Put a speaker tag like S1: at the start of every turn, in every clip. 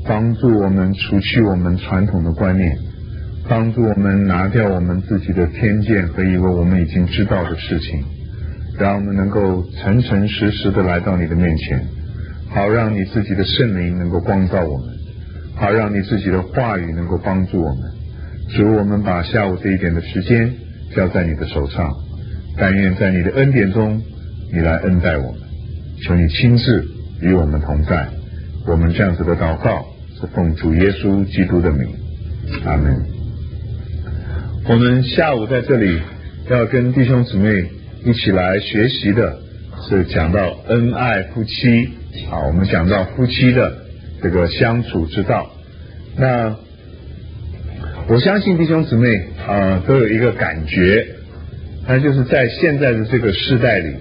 S1: 帮助我们除去我们传统的观念，帮助我们拿掉我们自己的偏见和以为我们已经知道的事情，让我们能够诚诚实实的来到你的面前，好让你自己的圣灵能够光照我们，好让你自己的话语能够帮助我们。主，我们把下午这一点的时间交在你的手上，但愿在你的恩典中你来恩待我们，求你亲自与我们同在。我们这样子的祷告是奉主耶稣基督的名，阿们。我们下午在这里要跟弟兄姊妹一起来学习的是讲到恩爱夫妻我们讲到夫妻的这个相处之道。那我相信弟兄姊妹都有一个感觉，那就是在现在的这个世代里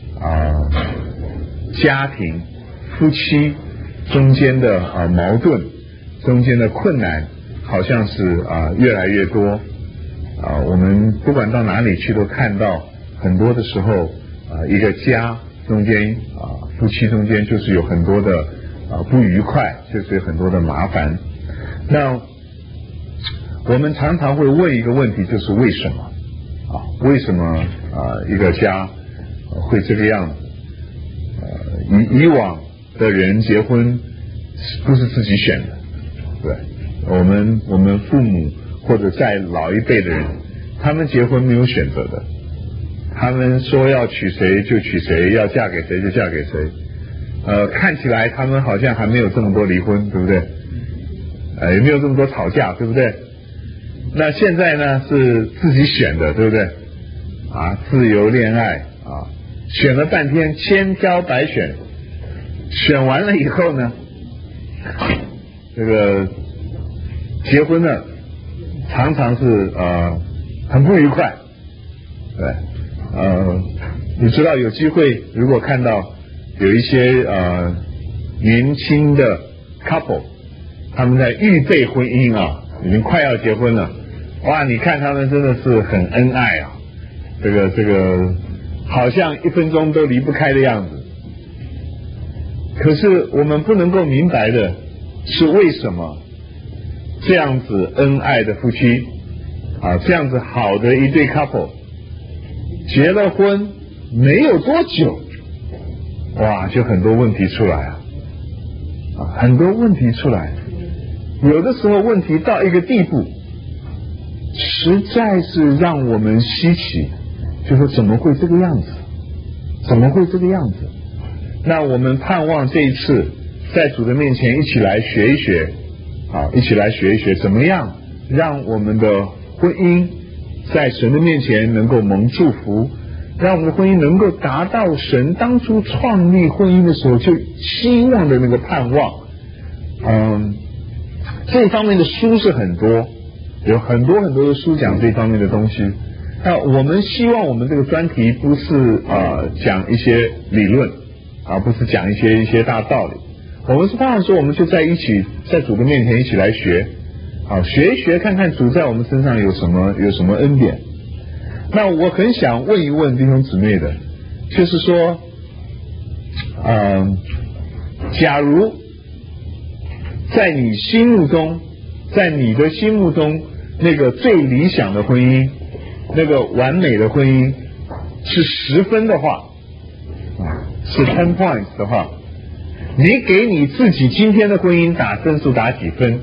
S1: 家庭夫妻中间的矛盾，中间的困难好像是越来越多我们不管到哪里去都看到很多的时候一个家中间夫妻中间就是有很多的不愉快，就是有很多的麻烦。那我们常常会问一个问题，就是为什么为什么一个家会这个样子？以往的人结婚不是自己选的，对，我们父母或者再老一辈的人，他们结婚没有选择的，他们说要娶谁就娶谁，要嫁给谁就嫁给谁。看起来他们好像还没有这么多离婚，对不对？也没有这么多吵架，对不对？那现在呢是自己选的，对不对？自由恋爱选了半天千挑百选，选完了以后呢，这个结婚呢常常是很不愉快，对，你知道有机会如果看到有一些年轻的 couple 他们在预备婚姻已经快要结婚了，哇，你看他们真的是很恩爱这个好像1分钟都离不开的样子。可是我们不能够明白的是，为什么这样子恩爱的夫妻这样子好的一对 couple 结了婚没有多久，哇，就很多问题出来很多问题出来。有的时候问题到一个地步，实在是让我们稀奇，就说怎么会这个样子？怎么会这个样子？那我们盼望这一次在主的面前一起来学一学一起来学一学怎么样让我们的婚姻在神的面前能够蒙祝福，让我们的婚姻能够达到神当初创立婚姻的时候就希望的那个盼望。这方面的书是很多，有很多很多的书讲这方面的东西。那我们希望我们这个专题不是讲一些理论不是讲一些大道理，我们是盼望说我们就在一起在主的面前一起来学学一学，看看主在我们身上有什么恩典。那我很想问一问弟兄姊妹的，就是说假如在你心目中，在你的心目中那个最理想的婚姻，那个完美的婚姻是10分的话是10 points 的话，你给你自己今天的婚姻打分数打几分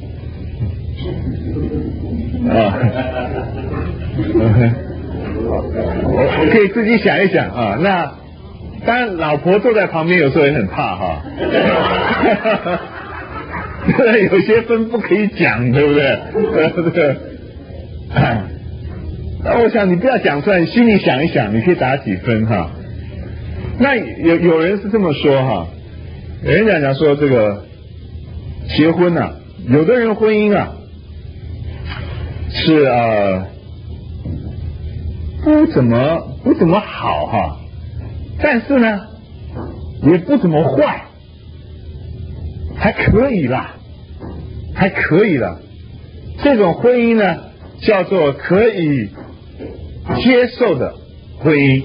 S1: 我可以自己想一想那当然老婆坐在旁边有时候也很怕有些分不可以讲，对不对？那我想你不要讲出来，你心里想一想，你可以打几分那有人是这么说有人讲说这个结婚有的人婚姻是不怎么好但是呢也不怎么坏，还可以啦。这种婚姻呢叫做可以接受的婚姻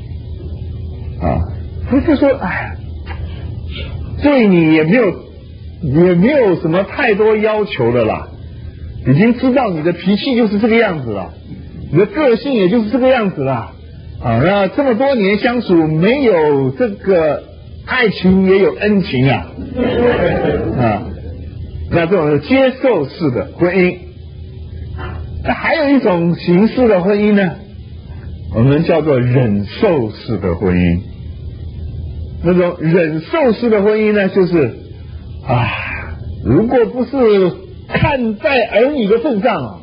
S1: 不是说对你也没有也没有什么太多要求的啦，已经知道你的脾气就是这个样子了，你的个性也就是这个样子了啊。那这么多年相处，没有这个爱情也有恩情啊，那这种是接受式的婚姻。那还有一种形式的婚姻呢，我们叫做忍受式的婚姻。那种忍受式的婚姻呢，就是如果不是看在儿女的份上，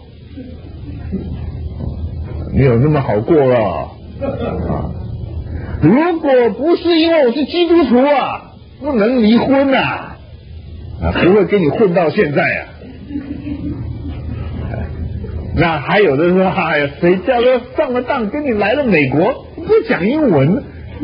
S1: 没有那么好过了如果不是因为我是基督徒不能离婚不会跟你混到现在那还有的说谁叫他上了当跟你来了美国不讲英文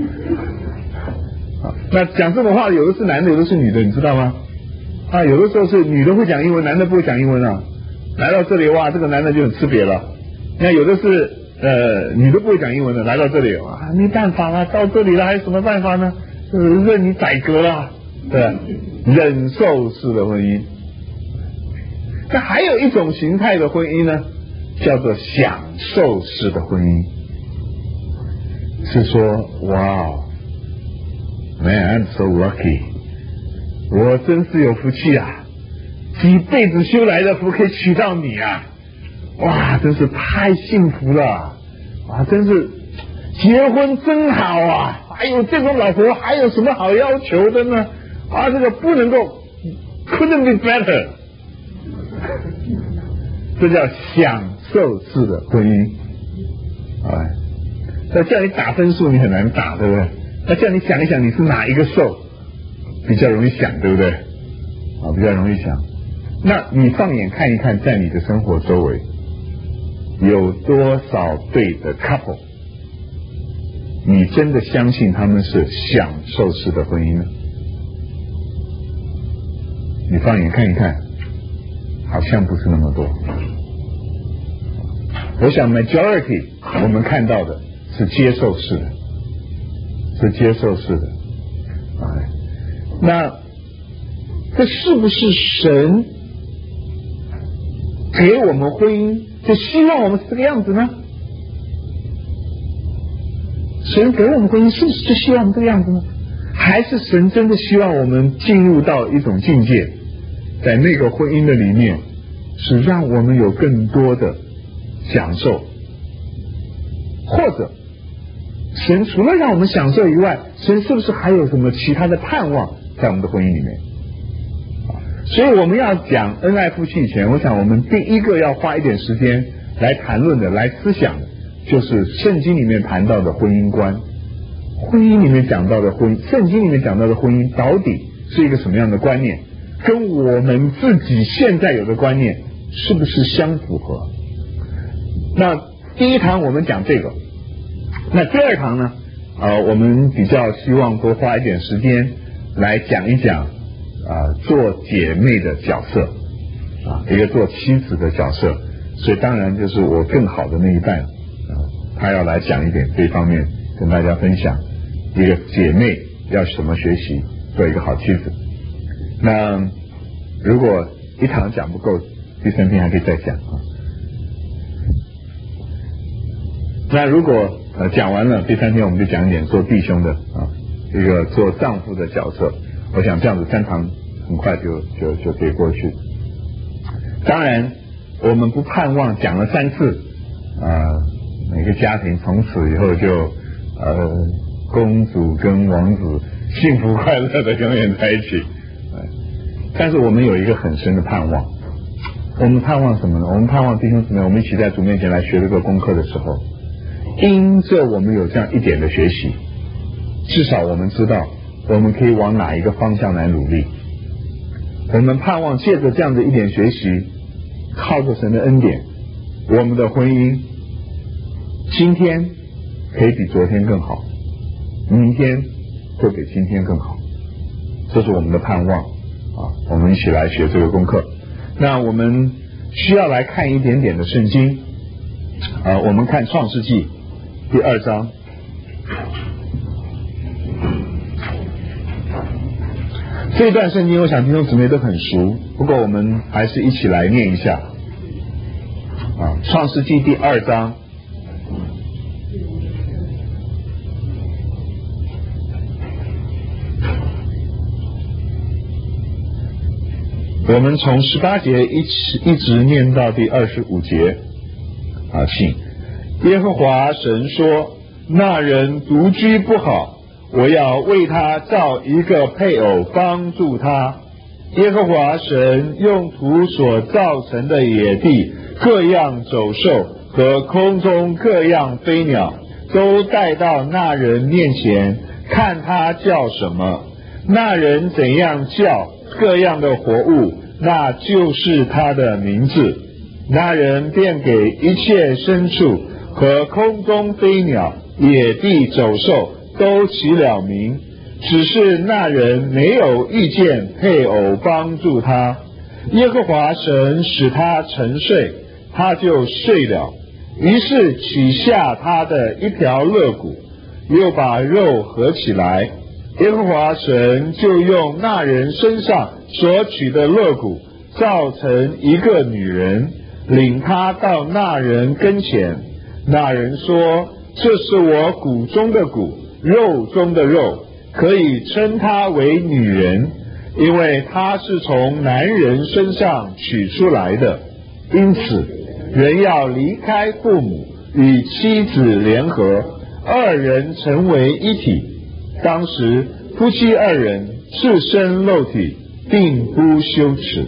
S1: 那讲这种话有的是男的有的是女的，你知道吗？有的时候是女的会讲英文，男的不会讲英文来到这里这个男的就很吃瘪了。那有的是女的不会讲英文的，来到这里没办法了，到这里了还有什么办法呢？任你宰割了，对，忍受式的婚姻。那还有一种形态的婚姻呢，叫做享受式的婚姻，是说哇Man, I'm so lucky. 我真是有福气几辈子修来的福可以娶到你哇，真是太幸福了真是结婚真好还有这种老婆还有什么好要求的呢这个不能够 couldn't be better 这叫享受式的婚姻那叫你打分数你很难打，对不对？那叫你想一想你是哪一个受比较容易想，对不对比较容易想。那你放眼看一看，在你的生活周围有多少对的 couple 你真的相信他们是享受式的婚姻呢？你放眼看一看，好像不是那么多。我想 majority 我们看到的是接受式的，是接受式的那这是不是神给我们婚姻就希望我们是这个样子呢？神给我们婚姻是不是就希望我们这个样子呢？还是神真的希望我们进入到一种境界，在那个婚姻的里面是让我们有更多的享受，或者神除了让我们享受以外，神是不是还有什么其他的盼望在我们的婚姻里面？所以我们要讲恩爱夫妻以前，我想我们第一个要花一点时间来谈论的，来思想的，就是圣经里面谈到的婚姻观。婚姻里面讲到的圣经里面讲到的婚姻到底是一个什么样的观念，跟我们自己现在有的观念是不是相符合？那第一堂我们讲这个，那第二堂呢我们比较希望多花一点时间来讲一讲做姐妹的角色一个做妻子的角色。所以当然就是我更好的那一半他要来讲一点这方面，跟大家分享一个姐妹要怎么学习做一个好妻子。那如果一堂讲不够，第三天还可以再讲那如果讲完了，第三天我们就讲一点做弟兄的一个做丈夫的角色。我想这样子三堂很快就可以过去。当然我们不盼望讲了3次每个家庭从此以后就公主跟王子幸福快乐的永远在一起但是我们有一个很深的盼望。我们盼望什么呢？我们盼望弟兄姊妹我们一起在主面前来学这个功课的时候，因着我们有这样一点的学习，至少我们知道我们可以往哪一个方向来努力。我们盼望借着这样的一点学习，靠着神的恩典，我们的婚姻今天可以比昨天更好，明天会比今天更好，这是我们的盼望我们一起来学这个功课。那我们需要来看一点点的圣经我们看创世纪第2章。 这一段圣经我想弟兄姊妹都很熟，不过我们还是一起来念一下创世纪第2章我们从18节一直念到第25节请耶和华神说，那人独居不好，我要为他造一个配偶帮助他。耶和华神用土所造成的野地各样走兽和空中各样飞鸟都带到那人面前，看他叫什么，那人怎样叫各样的活物，那就是他的名字。那人便给一切牲畜和空中飞鸟野地走兽都起了名，只是那人没有遇见配偶帮助他。耶和华神使他沉睡，他就睡了，于是取下他的一条肋骨，又把肉合起来。耶和华神就用那人身上所取的肋骨造成一个女人，领他到那人跟前。那人说，这是我骨中的骨，肉中的肉，可以称她为女人，因为她是从男人身上取出来的。因此人要离开父母，与妻子联合，二人成为一体。当时夫妻二人赤身露体，并不羞耻。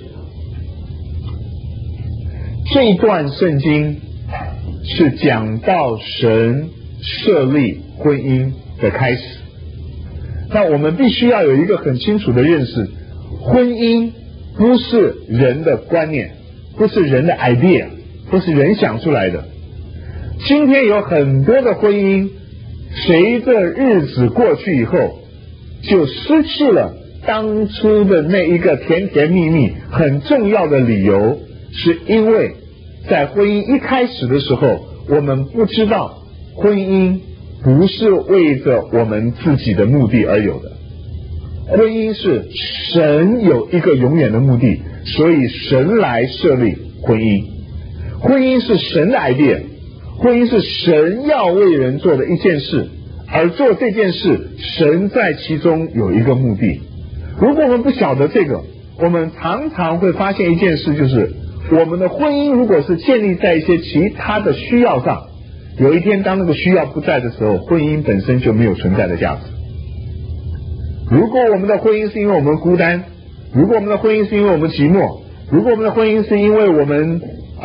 S1: 这一段圣经是讲到神设立婚姻的开始。那我们必须要有一个很清楚的认识，婚姻不是人的观念，不是人的 idea， 不是人想出来的。今天有很多的婚姻随着日子过去以后，就失去了当初的那一个甜甜蜜蜜很重要的理由，是因为在婚姻一开始的时候，我们不知道婚姻不是为着我们自己的目的而有的，婚姻是神有一个永远的目的，所以神来设立婚姻。婚姻是神的 idea， 婚姻是神要为人做的一件事，而做这件事神在其中有一个目的。如果我们不晓得这个，我们常常会发现一件事，就是我们的婚姻如果是建立在一些其他的需要上，有一天当那个需要不在的时候，婚姻本身就没有存在的价值。如果我们的婚姻是因为我们孤单，如果我们的婚姻是因为我们寂寞，如果我们的婚姻是因为我们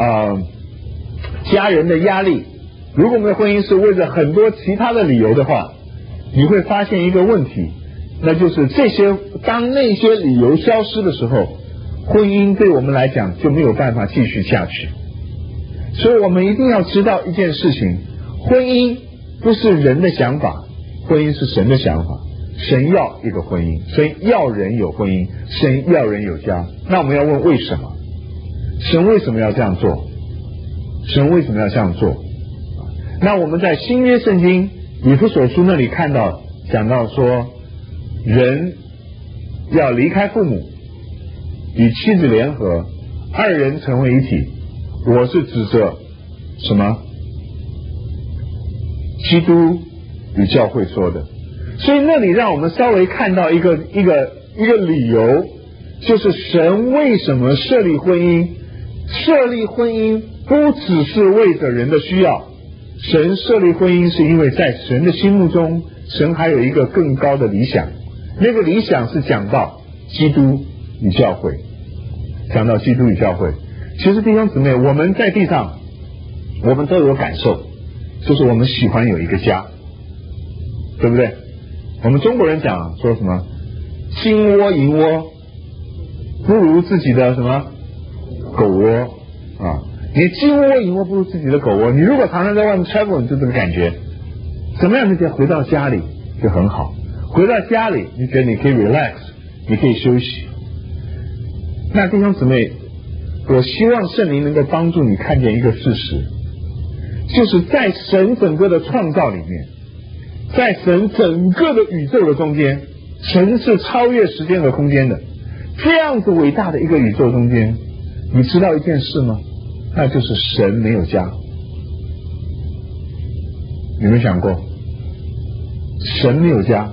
S1: 家人的压力，如果我们的婚姻是为了很多其他的理由的话，你会发现一个问题，那就是当那些理由消失的时候，婚姻对我们来讲就没有办法继续下去。所以我们一定要知道一件事情，婚姻不是人的想法，婚姻是神的想法。神要一个婚姻，神要人有婚姻，神要人有家。那我们要问为什么？神为什么要这样做？神为什么要这样做？那我们在新约圣经以弗所书那里讲到说，人要离开父母，与妻子联合，二人成为一体。我是指着什么？基督与教会说的。所以那里让我们稍微看到一个理由，就是神为什么设立婚姻。设立婚姻不只是为着人的需要，神设立婚姻是因为在神的心目中，神还有一个更高的理想。那个理想是讲到基督与教会，讲到基督与教会。其实弟兄姊妹，我们在地上我们都有感受，就是我们喜欢有一个家，对不对？我们中国人讲说什么金窝银窝不如自己的什么狗窝你金窝银窝不如自己的狗窝。你如果常常在外面 travel， 你就这个感觉，怎么样？你就回到家里就很好，回到家里你觉得你可以 relax， 你可以休息。那弟兄姊妹，我希望圣灵能够帮助你看见一个事实，就是在神整个的创造里面，在神整个的宇宙的中间， 神是超越时间和空间的。这样子伟大的一个宇宙中间，你知道一件事吗？那就是神没有家。你有没有想过神没有家？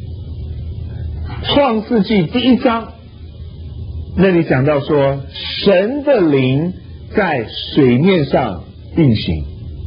S1: 创世纪第1章那里讲到说，神的灵在水面上运行，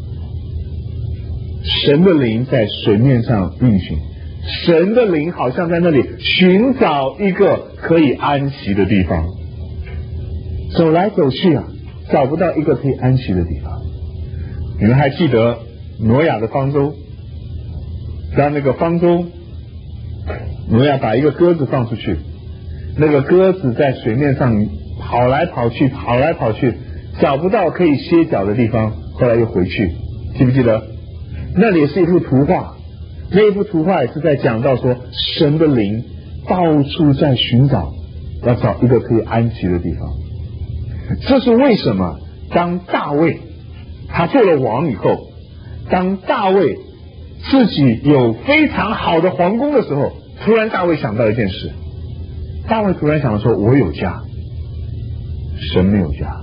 S1: 神的灵在水面上运行，神的灵好像在那里寻找一个可以安息的地方，走来走去啊，找不到一个可以安息的地方。你们还记得挪亚的方舟？让那个方舟，挪亚把一个鸽子放出去，那个鸽子在水面上跑来跑去，跑来跑去，找不到可以歇脚的地方，后来又回去。记不记得？那里是一幅图画，那一幅图画也是在讲到说，神的灵到处在寻找，要找一个可以安息的地方。这是为什么？当大卫他做了王以后，当大卫自己有非常好的皇宫的时候，突然大卫想到一件事，大卫突然想说，我有家，神没有家。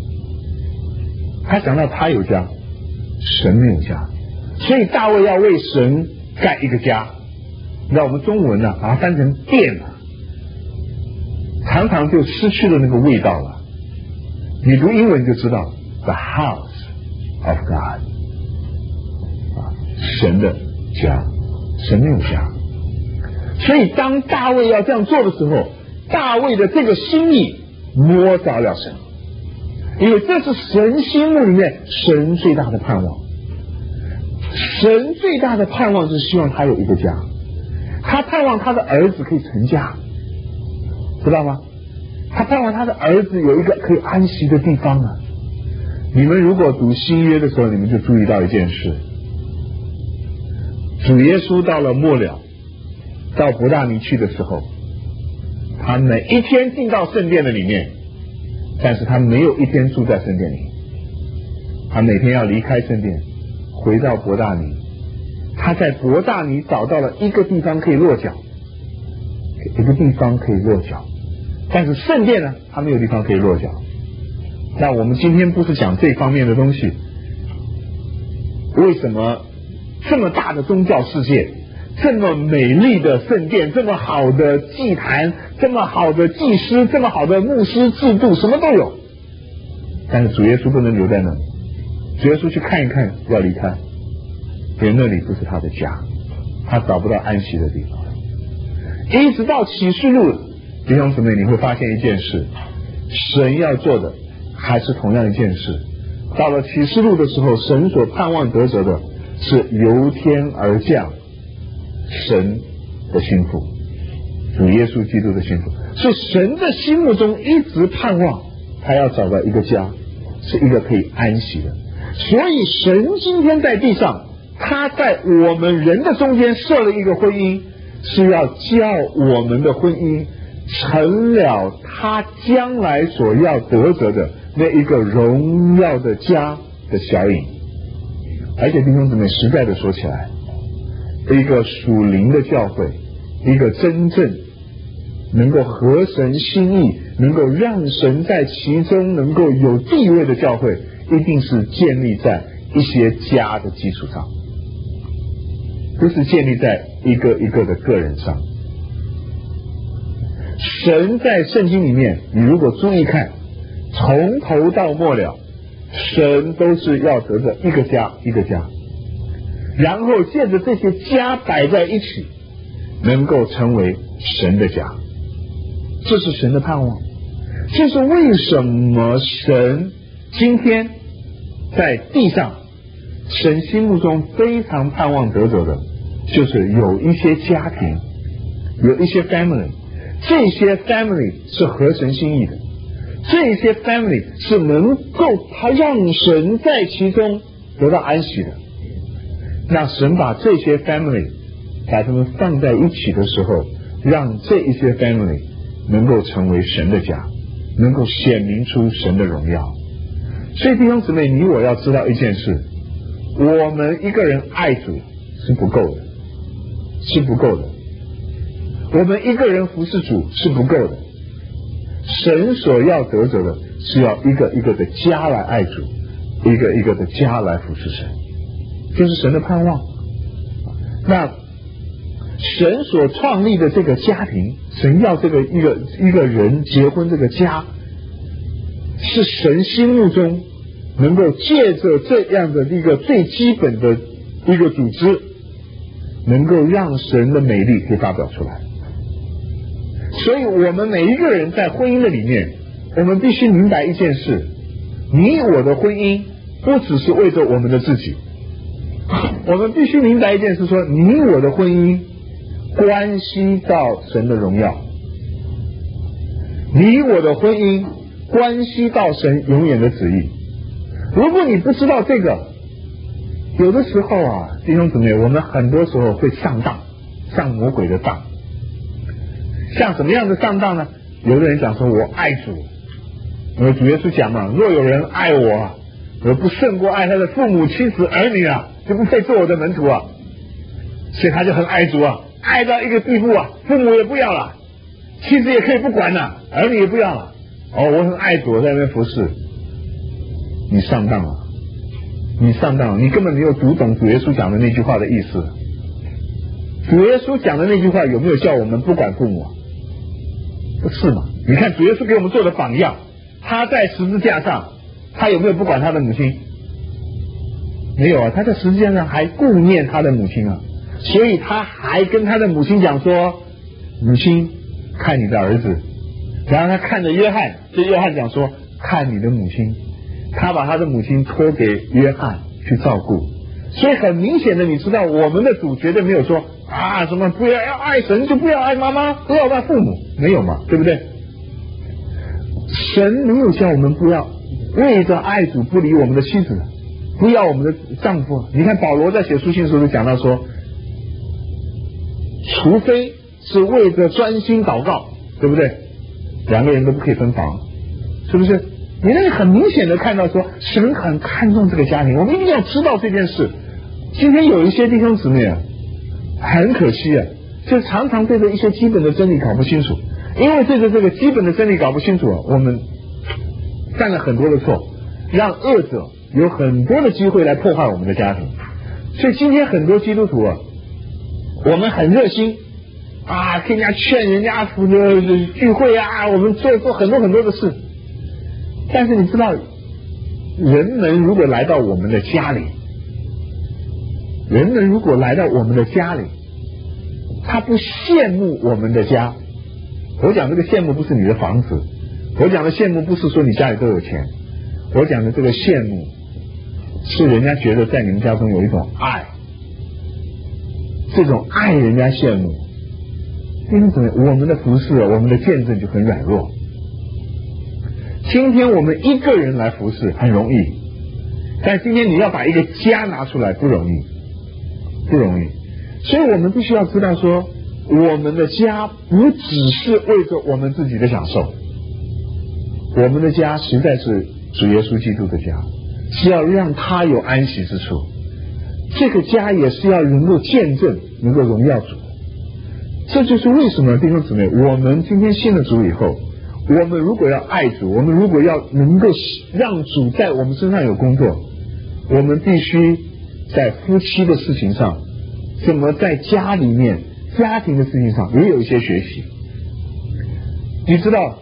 S1: 他想到他有家，神没有家，所以大卫要为神盖一个家。那我们中文呢，把它翻成殿了，常常就失去了那个味道了。你读英文就知道 The house of God， 神的家，神没有家。所以当大卫要这样做的时候，大卫的这个心意摸着了神，因为这是神心目里面神最大的盼望。神最大的盼望是希望他有一个家，他盼望他的儿子可以成家，知道吗？他盼望他的儿子有一个可以安息的地方啊。你们如果读新约的时候，你们就注意到一件事，主耶稣到了末了，到伯大尼去的时候，他每一天进到圣殿的里面，但是他没有一天住在圣殿里，他每天要离开圣殿回到伯大尼。他在伯大尼找到了一个地方可以落脚，一个地方可以落脚，但是圣殿呢，他没有地方可以落脚。那我们今天不是讲这方面的东西，为什么这么大的宗教世界，这么美丽的圣殿，这么好的祭坛，这么好的祭司，这么好的牧师制度，什么都有，但是主耶稣不能留在那里，主耶稣去看一看要离开，因为那里不是他的家，他找不到安息的地方。一直到启示录，弟兄姊妹，你会发现一件事，神要做的还是同样一件事。到了启示录的时候，神所盼望得着的是由天而降神的心腹，主耶稣基督的心腹。所以神的心目中一直盼望他要找到一个家，是一个可以安息的。所以神今天在地上，他在我们人的中间设了一个婚姻，是要叫我们的婚姻成了他将来所要得着的那一个荣耀的家的小影。而且弟兄姊妹，实在的说起来，一个属灵的教会，一个真正能够合神心意，能够让神在其中能够有地位的教会，一定是建立在一些家的基础上，不是建立在一个一个的个人上。神在圣经里面，你如果注意看，从头到末了，神都是要得着一个家一个家，然后借着这些家摆在一起，能够成为神的家。这是神的盼望。这是为什么神今天在地上，神心目中非常盼望得着的，就是有一些家庭，有一些 family， 这些 family 是合神心意的，这些 family 是能够他让神在其中得到安息的。那神把这些 family 把他们放在一起的时候，让这一些 family 能够成为神的家，能够显明出神的荣耀。所以弟兄姊妹，你我要知道一件事，我们一个人爱主是不够的，是不够的。 我们一个人服侍主是不够的，神所要得着的是要一个一个的家来爱主，一个一个的家来服侍神，就是神的盼望。那神所创立的这个家庭，神要这个一个人结婚，这个家是神心目中能够借着这样的一个最基本的一个组织，能够让神的美丽可以发表出来。所以我们每一个人在婚姻的里面，我们必须明白一件事，你我的婚姻不只是为着我们的自己，我们必须明白一件事，说你我的婚姻关系到神的荣耀，你我的婚姻关系到神永远的旨意。如果你不知道这个，有的时候啊，弟兄姊妹，我们很多时候会上当，上魔鬼的当。像什么样的上当呢？有的人讲说我爱主，主耶稣讲嘛，若有人爱我，我不胜过爱他的父母妻子儿女啊，就不配做我的门徒啊。所以他就很爱主啊，爱到一个地步啊，父母也不要了，妻子也可以不管了，儿女也不要了。我很爱主，我在那边服侍。你上当了，你上当了，你根本没有读懂主耶稣讲的那句话的意思。主耶稣讲的那句话有没有叫我们不管父母啊？不是嘛？你看主耶稣给我们做的榜样，他在十字架上，他有没有不管他的母亲？没有啊，他在十字架上还顾念他的母亲啊，所以他还跟他的母亲讲说，母亲看你的儿子。然后他看着约翰，对约翰讲说，看你的母亲。他把他的母亲托给约翰去照顾。所以很明显的，你知道我们的主绝对没有说什么不要爱神就不要爱妈妈，不要爱父母，没有嘛，对不对？神没有叫我们不要为着爱主不理我们的妻子，不要我们的丈夫。你看保罗在写书信的时候就讲到说，除非是为着专心祷告，对不对？两个人都不可以分房，是不是？你那里很明显的看到说，神很看重这个家庭，我们一定要知道这件事。今天有一些弟兄姊妹很可惜就常常对着一些基本的真理搞不清楚，因为对着这个基本的真理搞不清楚我们犯了很多的错，让恶者有很多的机会来破坏我们的家庭。所以今天很多基督徒我们很热心跟人家劝人家聚会我们做很多很多的事。但是你知道，人们如果来到我们的家里，他不羡慕我们的家。我讲这个羡慕不是你的房子，我讲的羡慕不是说你家里都有钱，我讲的这个羡慕是人家觉得在你们家中有一种爱，这种爱人家羡慕。因此我们的服侍我们的见证就很软弱。今天我们一个人来服侍很容易，但今天你要把一个家拿出来不容易，所以我们必须要知道说，我们的家不只是为着我们自己的享受，我们的家实在是主耶稣基督的家，是要让他有安息之处。这个家也是要能够见证，能够荣耀主。这就是为什么弟兄姊妹，我们今天信了主以后，我们如果要爱主，我们如果要能够让主在我们身上有工作，我们必须在夫妻的事情上，怎么在家里面家庭的事情上也有一些学习。你知道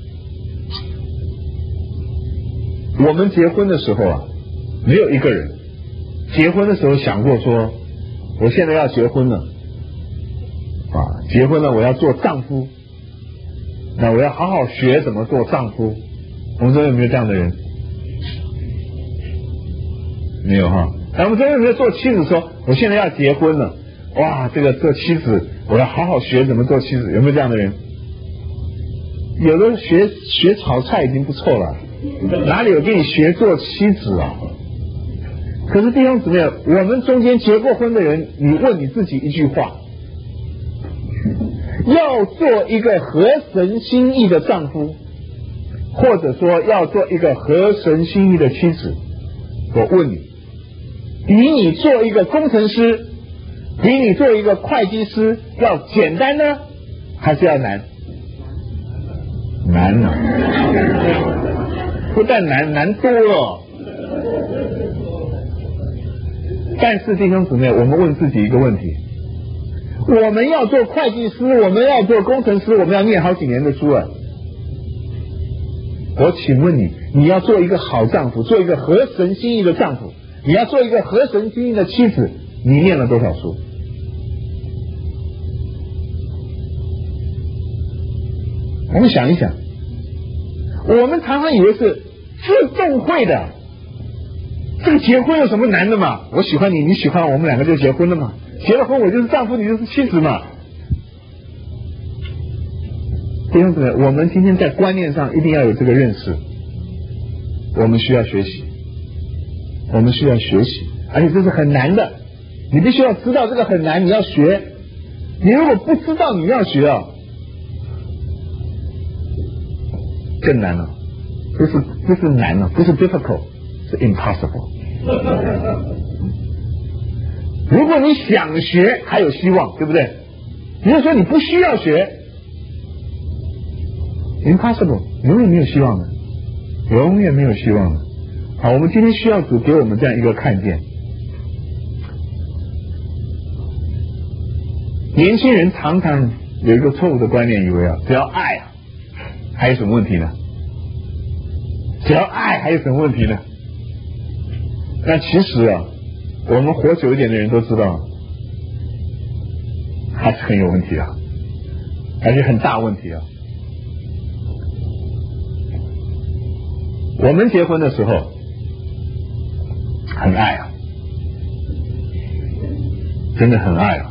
S1: 我们结婚的时候没有一个人结婚的时候想过说，我现在要结婚了结婚了我要做丈夫，那我要好好学怎么做丈夫。我们这边有没有这样的人？没有哈。那我们这边有没有做妻子说，我现在要结婚了，这个做妻子我要好好学怎么做妻子，有没有这样的人？有的学炒菜已经不错了，哪里有给你学做妻子啊？可是弟兄姊妹，我们中间结过婚的人，你问你自己一句话，要做一个合神心意的丈夫，或者说要做一个合神心意的妻子，我问你，比你做一个工程师，比你做一个会计师要简单呢， 还是要难？难啊！不但难多了。但是弟兄姊妹，我们问自己一个问题：我们要做会计师，我们要做工程师，我们要念好几年的书啊！我请问你，你要做一个好丈夫，做一个合神心意的丈夫，你要做一个合神心意的妻子，你念了多少书？我们想一想，我们常常以为是自动会的，这个结婚有什么难的嘛？我喜欢你，你喜欢我，我们两个就结婚了嘛。结了婚，我就是丈夫，你就是妻子嘛。弟兄姊妹，我们今天在观念上一定要有这个认识，我们需要学习，我们需要学习，而且这是很难的，你必须要知道这个很难，你要学。你如果不知道你要学啊，更难了。不是难了，不是 difficult， 是 impossible。如果你想学，还有希望，对不对？如果说你不需要学 ，impossible， 永远没有希望的，永远没有希望的。好，我们今天需要主给我们这样一个看见。年轻人常常有一个错误的观念，以为啊，只要爱啊，还有什么问题呢？只要爱还有什么问题呢？那其实啊，我们活久一点的人都知道，还是很有问题啊，而且很大问题啊。我们结婚的时候很爱啊，真的很爱啊，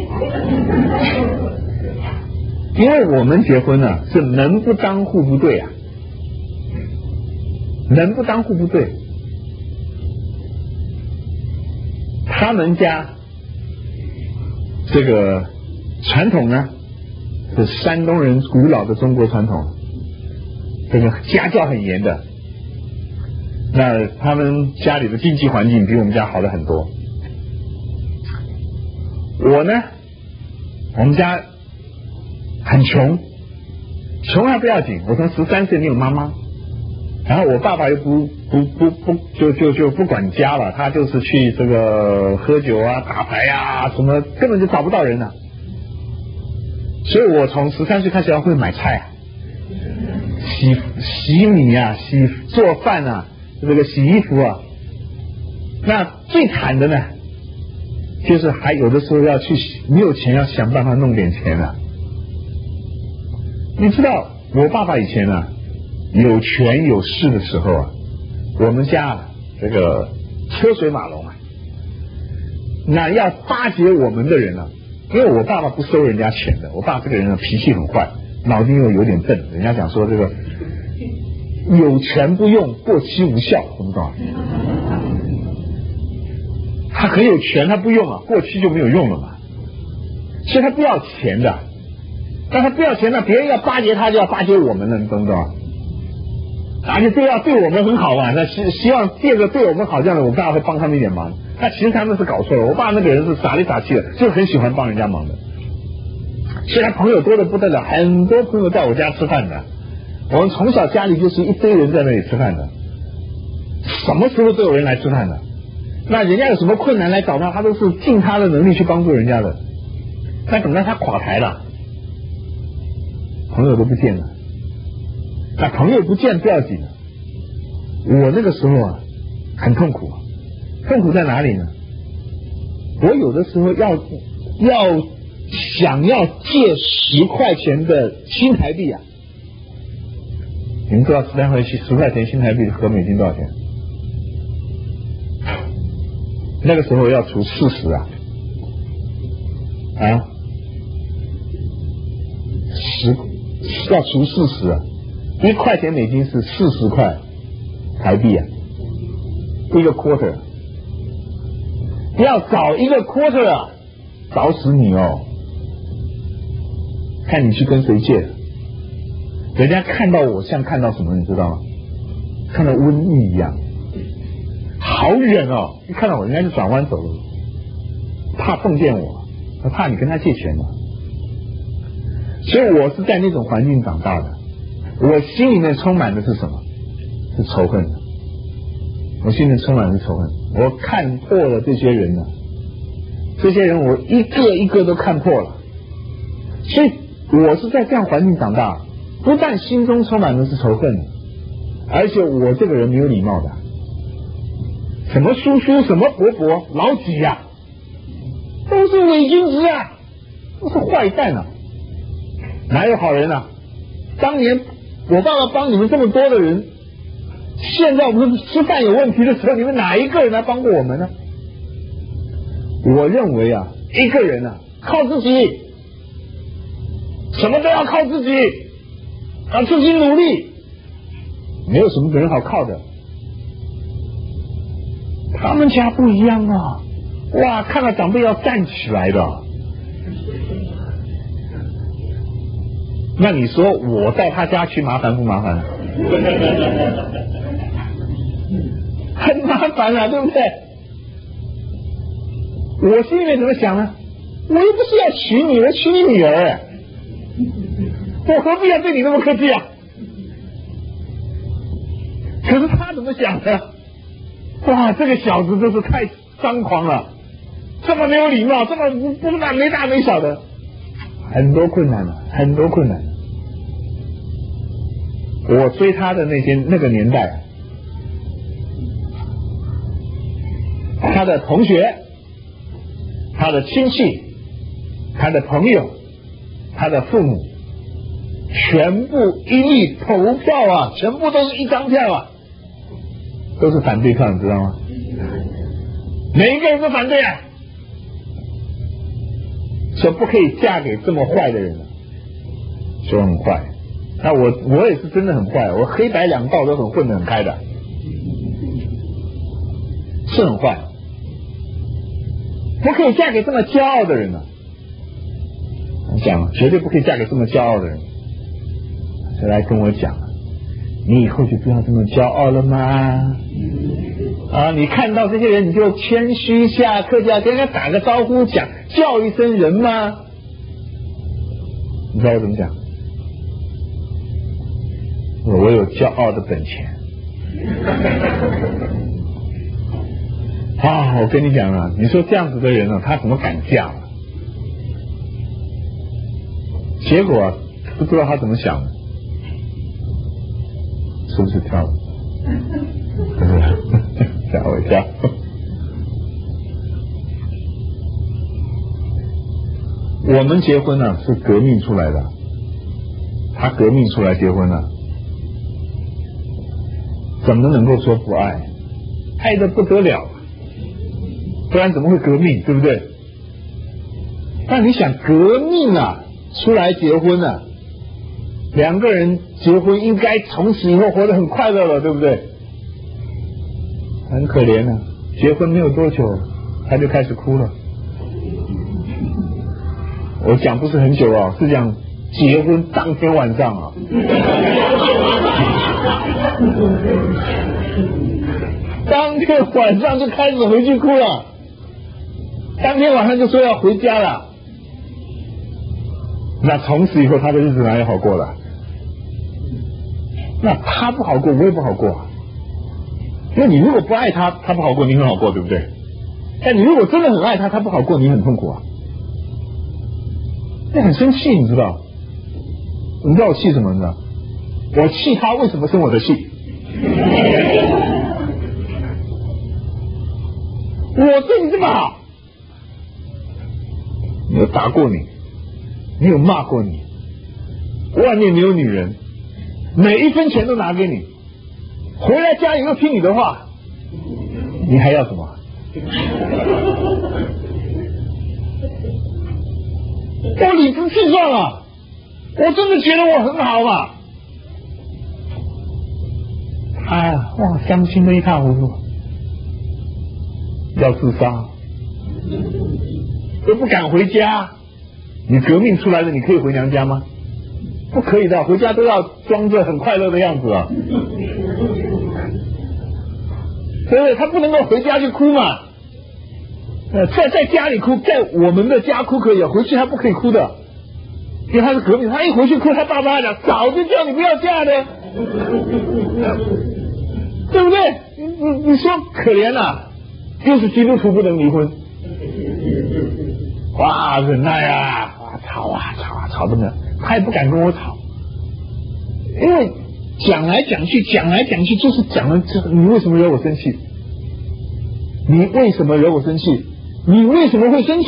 S1: 因为我们结婚呢是门不当户不对啊，门不当户不对。他们家这个传统呢是山东人古老的中国传统，这个家教很严的。那他们家里的经济环境比我们家好了很多。我呢，我们家很穷，穷还不要紧，我从13岁没有妈妈，然后我爸爸又不管家了，他就是去这个喝酒啊、打牌啊，什么根本就找不到人啊。所以我从13岁开始要会买菜啊，洗米啊、做饭啊，这个洗衣服啊。那最惨的呢，就是还有的时候要去没有钱，要想办法弄点钱啊。你知道我爸爸以前啊有权有势的时候啊，我们家这个车水马龙啊，那要巴结我们的人啊，因为我爸爸不收人家钱的，我爸这个人脾气很坏，脑筋又有点笨，人家讲说这个有权不用，过期无效，懂不懂？他很有权，他不用啊，过期就没有用了嘛，所以他不要钱的。但他不要钱，那别人要巴结他就要巴结我们了，你懂不懂？而且都要对我们很好嘛，那希望借着对我们好这样的，我爸会帮他们一点忙。那其实他们是搞错了，我爸那个人是傻里傻气的，就很喜欢帮人家忙的。所以他朋友多的不得了，很多朋友在我家吃饭的。我们从小家里就是一堆人在那里吃饭的，什么时候都有人来吃饭的。那人家有什么困难来找他，他都是尽他的能力去帮助人家的。但等到他垮台了，朋友都不见了。那朋友不见不要紧，我那个时候啊很痛苦，痛苦在哪里呢？我有的时候要想要借10块钱的新台币啊，你们知道10块钱新台币合美金多少钱？那个时候要除40啊要除40啊，1块钱美金是40块台币啊，一个 quarter， 要找一个 quarter 啊，找死你哦！看你去跟谁借，人家看到我像看到什么，你知道吗？看到瘟疫一样，好忍哦！一看到我，人家就转弯走了，怕碰见我，怕你跟他借钱嘛。 所以我是在那种环境长大的，我心里面充满的是什么？是仇恨的。我心里充满的是仇恨。我看破了这些人呢，这些人我一个一个都看破了。所以我是在这样环境长大，不但心中充满的是仇恨，而且我这个人没有礼貌的，什么叔叔什么伯伯老几呀，都是伪君子啊，都是坏蛋啊，哪有好人啊？当年我爸爸帮你们这么多的人，现在我们吃饭有问题的时候，你们哪一个人来帮过我们呢？我认为啊，一个人啊，靠自己，什么都要靠自己，要自己努力，没有什么人好靠的。他们家不一样啊，哇，看到长辈要站起来的。那你说我到他家去麻烦不麻烦？很麻烦啊，对不对？我心里面怎么想呢？我又不是要娶你，我娶你女儿，我何必要对你那么客气啊？可是他怎么想呢？哇，这个小子真是太张狂了，这么没有礼貌，这么不没大没小的，很多困难了，很多困难。我追他的那个年代，他的同学，他的亲戚，他的朋友，他的父母，全部一律投票啊，全部都是一张票啊，都是反对票，你知道吗？每一个人都反对啊，说不可以嫁给这么坏的人，说很坏。那我也是真的很坏，我黑白两道都很混得很开的，是很坏。不可以嫁给这么骄傲的人呢。我讲绝对不可以嫁给这么骄傲的人。谁来跟我讲，你以后就不要这么骄傲了吗？啊，你看到这些人你就谦虚一下，客气下跟人家打个招呼，叫一声人吗？你知道我怎么讲？我有骄傲的本钱啊！我跟你讲啊，你说这样子的人啊，他怎么敢嫁啊？结果啊，不知道他怎么想的，是不是跳了？吓我一跳。我们结婚呢，是革命出来的，他革命出来结婚了，怎么能够说不爱？爱得不得了，不然怎么会革命，对不对？但你想革命啊，出来结婚啊，两个人结婚应该从此以后活得很快乐了，对不对？很可怜啊，结婚没有多久他就开始哭了。我讲不是很久啊，是讲结婚当天晚上啊。当天晚上就开始回去哭了，当天晚上就说要回家了。那从此以后他的日子哪有好过了？那他不好过，我也不好过啊。那你如果不爱他，他不好过，你很好过，对不对？但你如果真的很爱他，他不好过，你很痛苦啊。那很生气，你知道？你知道我气什么？你知道？我气他为什么生我的气？我对你这么好，没有打过你，没有骂过你，外面没有女人，每一分钱都拿给你，回来家里又听你的话，你还要什么？我理直气壮啊！我真的觉得我很好嘛。哎呀，哇，伤心的一塌糊涂，要自杀，都不敢回家。你革命出来的，你可以回娘家吗？不可以的，回家都要装着很快乐的样子啊。对不对？他不能够回家去哭嘛。在家里哭，在我们的家哭可以，回去他不可以哭的。 因为他是革命，他一回去哭，他爸爸讲早就叫你不要嫁的，对不对？你说可怜啊，又是基督徒不能离婚，哇，忍耐啊，吵不能，他也不敢跟我吵，因为讲来讲去就是讲了这，你为什么惹我生气？你为什么惹我生气？你为什么会生气？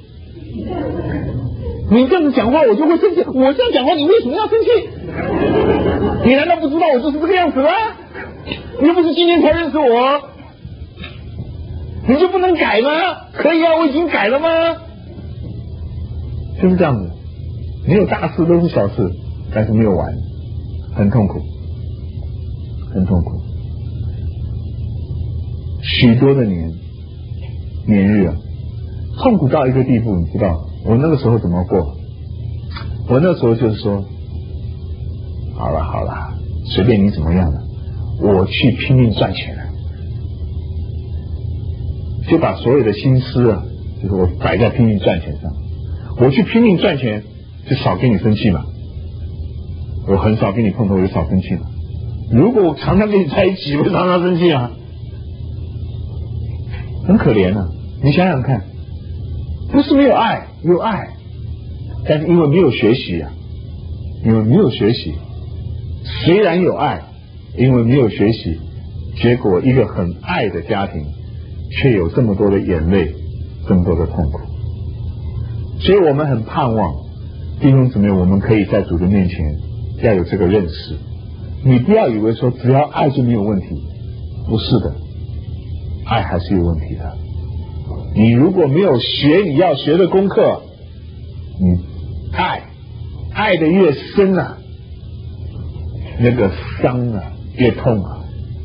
S1: 你这样子讲话我就会生气，我这样讲话你为什么要生气？你难道不知道我就是这个样子吗？你又不是今天才认识我，你就不能改吗？可以啊，我已经改了吗？就是这样子，没有大事都是小事，但是没有完，很痛苦，很痛苦。许多的年日啊，痛苦到一个地步，你知道我那个时候怎么过？我那时候就是说，好了，随便你怎么样了，我去拼命赚钱了，就把所有的心思啊，就是我摆在拼命赚钱上。我去拼命赚钱，就少跟你生气嘛。我很少跟你碰头，我就少生气嘛。如果我常常跟你在一起，我常常生气啊，很可怜啊。你想想看，不是没有爱，有爱，但是因为没有学习啊，虽然有爱，因为没有学习，结果一个很爱的家庭，却有这么多的眼泪，这么多的痛苦。所以我们很盼望弟兄姊妹，我们可以在主的面前要有这个认识。你不要以为说只要爱就没有问题，不是的，爱还是有问题的。你如果没有学你要学的功课，你爱的越深啊，那个伤啊越痛啊。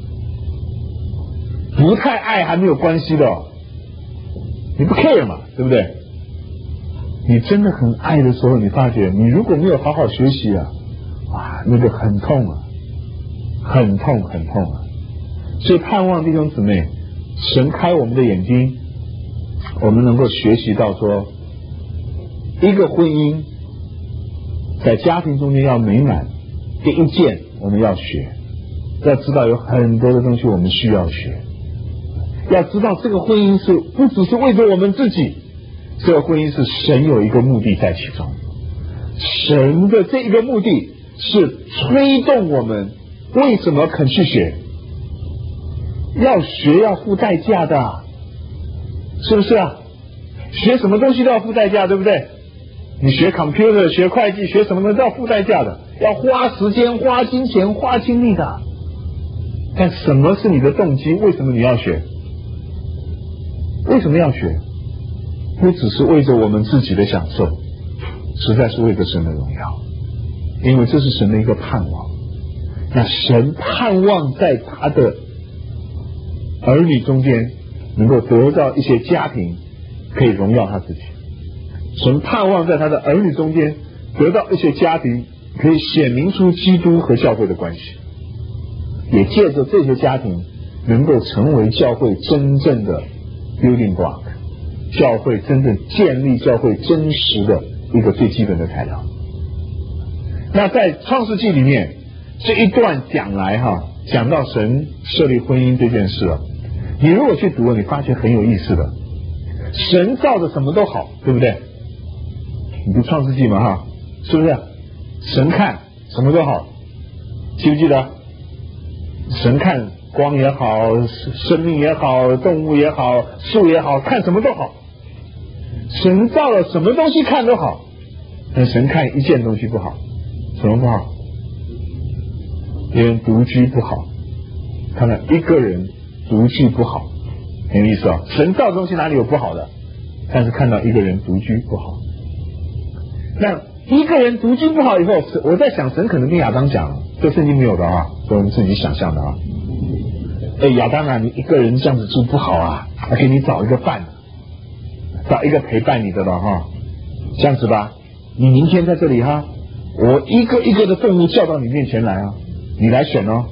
S1: 不太爱还没有关系的哦，你不 care 嘛，对不对？你真的很爱的时候，你发觉你如果没有好好学习啊，哇，那个很痛啊，很痛啊。所以盼望弟兄姊妹，神开我们的眼睛，我们能够学习到说，一个婚姻在家庭中间要美满，第一件我们要学，要知道有很多的东西我们需要学，要知道这个婚姻是不只是为着我们自己，这个婚姻是神有一个目的在其中，神的这一个目的是推动我们为什么肯去学，要学要付代价的，是不是啊？学什么东西都要付代价，对不对？你学 computer 学会计学什么都要付代价的，要花时间花金钱花精力的。但什么是你的动机？为什么你要学？为什么要学？不只是为着我们自己的享受，实在是为着神的荣耀，因为这是神的一个盼望。那神盼望在他的儿女中间能够得到一些家庭可以荣耀他自己，神盼望在他的儿女中间得到一些家庭可以显明出基督和教会的关系，也借着这些家庭能够成为教会真正的 building block， 教会真正建立教会真实的一个最基本的材料。那在创世纪里面这一段讲来讲到神设立婚姻这件事啊，你如果去读，你发现很有意思的。神造的什么都好，对不对？你读创世纪嘛是不是？神看什么都好，记不记得？神看光也好，生命也好，动物也好，树也好，看什么都好。神造了什么东西看都好，但神看一件东西不好。什么不好？别人独居不好，看到一个人独居不好，很有意思啊。神造的东西哪里有不好的？但是看到一个人独居不好，那一个人独居不好以后，我在想神可能跟亚当讲，这圣经没有的啊，是我们自己想象的啊。亚当啊，你一个人这样子住不好啊，给你找一个伴，找一个陪伴你的了这样子吧，你明天在这里我一个一个的动物叫到你面前来你来选哦。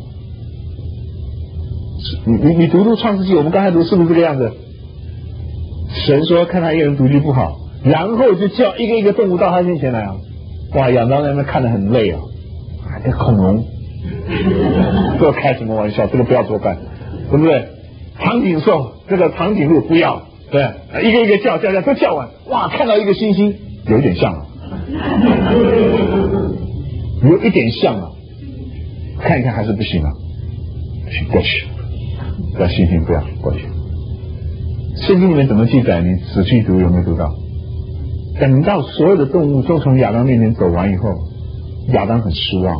S1: 你读创世纪，我们刚才读是不是这个样子？神说看他一个人独居不好，然后就叫一个一个动物到他面前来哇，亚当在那看得很累啊，这恐龙，这开什么玩笑？这个不要作伴，对不对？长颈兽，这个长颈鹿不要，对，一个一个叫都叫完，哇，看到一个猩猩，有一点像了，有一点像了，看一看还是不行啊，过去，不要猩猩，不要过去。圣经里面怎么记载？你仔细读，有没有读到？等到所有的动物都从亚当面前走完以后，亚当很失望。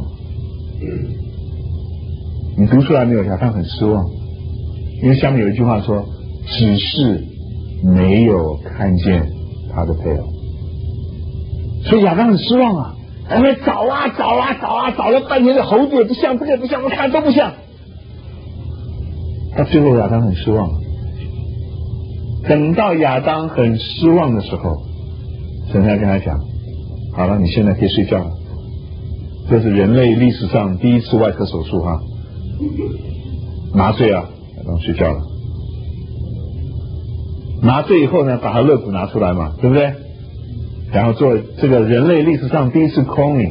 S1: 你读出来没有？亚当很失望，因为下面有一句话说：“只是没有看见他的配偶。”所以亚当很失望啊，还在找了半天，的猴子也不像，这个也不像，我看都不像。到最后亚当很失望。等到亚当很失望的时候，神才跟他讲：“好了，你现在可以睡觉了。”这是人类历史上第一次外科手术哈，麻醉啊，亚当睡觉了。麻醉以后呢，把他肋骨拿出来嘛，对不对？然后做这个人类历史上第一次 cloning，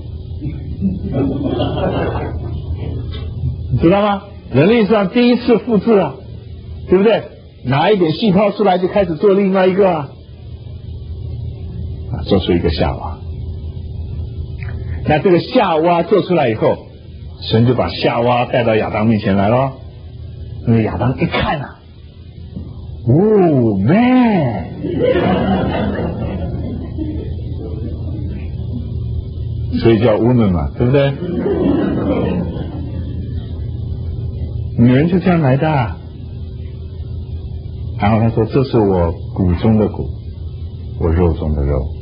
S1: 你知道吗？人类历史上第一次复制啊，对不对？拿一点细胞出来就开始做另外一个啊，做出一个夏娃。那这个夏娃做出来以后，神就把夏娃带到亚当面前来了。那个亚当一看啊，哦 man， 所以叫 woman 嘛，对不对？女人就这样来的啊。然后他说：“这是我骨中的骨，我肉中的肉。”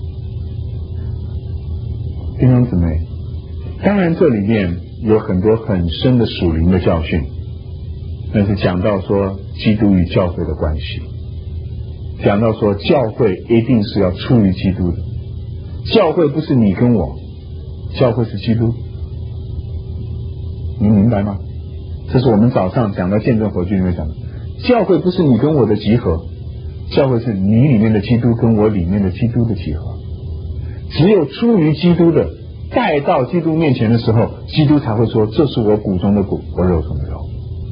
S1: 弟兄姊妹，当然这里面有很多很深的属灵的教训，但是讲到说基督与教会的关系，讲到说教会一定是要出于基督的，教会不是你跟我，教会是基督，您明白吗？这是我们早上讲到见证火炬里面讲的。教会不是你跟我的集合，教会是你里面的基督跟我里面的基督的集合。只有出于基督的，带到基督面前的时候，基督才会说：“这是我骨中的骨，我肉中的肉。”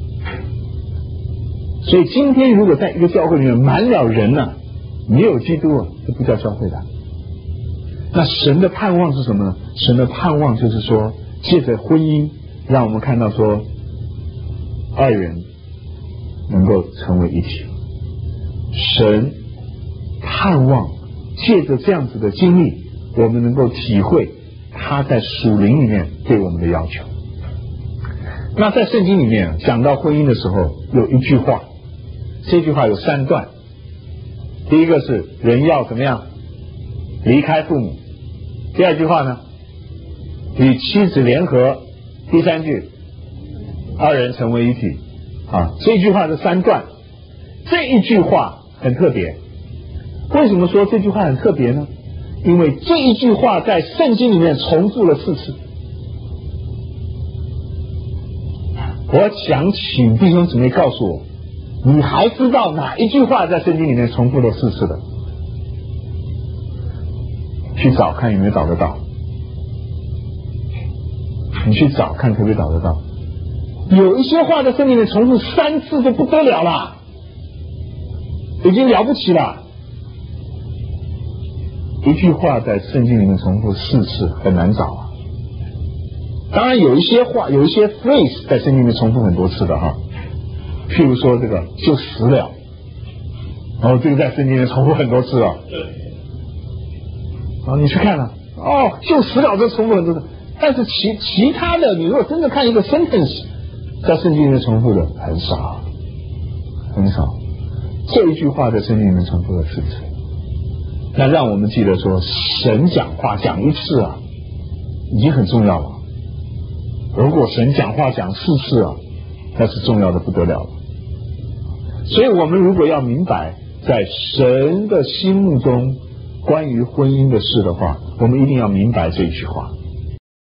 S1: 所以今天如果在一个教会里面满了人啊，没有基督啊，这不叫教会的。那神的盼望是什么呢？神的盼望就是说，借着婚姻，让我们看到说，二人能够成为一体。神盼望借着这样子的经历，我们能够体会他在属灵里面对我们的要求。那在圣经里面讲到婚姻的时候，有一句话，这句话有3段。第一个是人要怎么样离开父母，第二句话呢，与妻子联合，第三句，二人成为一体。这句话是3段。这一句话很特别，为什么说这句话很特别呢？因为这一句话在圣经里面重复了4次。我想请弟兄姊妹告诉我，你还知道哪一句话在圣经里面重复了4次的？去找看有没有找得到，你去找看可不可以找得到。有一些话在圣经里面重复3次就不得了了，已经了不起了。一句话在圣经里面重复4次很难找啊。当然有一些话，有一些 phrase 在圣经里面重复很多次的哈，譬如说这个就死了，然后这个在圣经里面重复很多次啊。你去看了，就死了，这重复很多次。但是其他的，你如果真的看一个 sentence， 在圣经里面重复的很少，很少。这一句话在圣经里面重复了4次。那让我们记得说，神讲话讲1次啊，已经很重要了。如果神讲话讲4次啊，那是重要的不得了了。所以我们如果要明白在神的心目中关于婚姻的事的话，我们一定要明白这一句话。